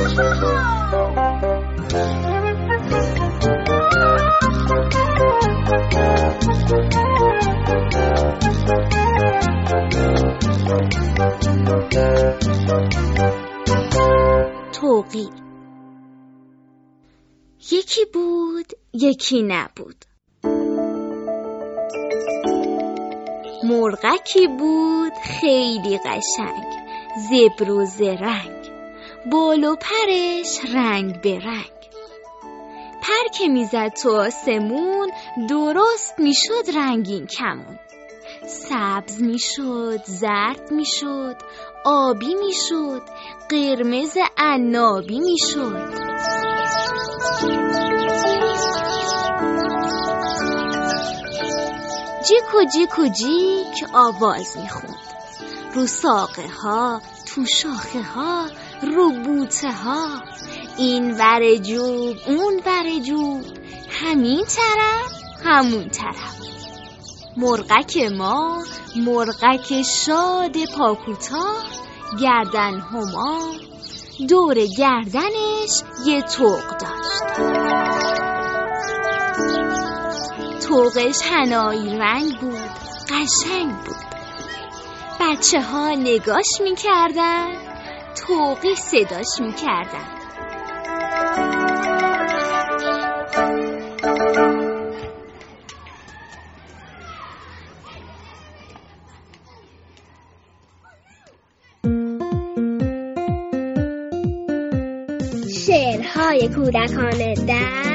طوقی. یکی بود یکی نبود، مرغکی بود خیلی قشنگ، زبر و زرنگ، بال و پرش رنگ به رنگ. پر که میزد تو آسمون، درست میشد رنگین کمون. سبز میشد، زرد میشد، آبی میشد، قرمز عنابی میشد. جیک و جیک و جیک آواز میخوند، رو ساقه ها، تو شاخه ها، رو بوته ها، این ور جوب اون ور جوب، همین طرف همون طرف. مرغک ما مرغک شاد پاکوتاه، گردن هما، دور گردنش یه طوق داشت. طوقش حنایی رنگ بود، قشنگ بود. بچه ها نگاش میکردن، طوقی صداش میکردن. شعرهای کودکانه در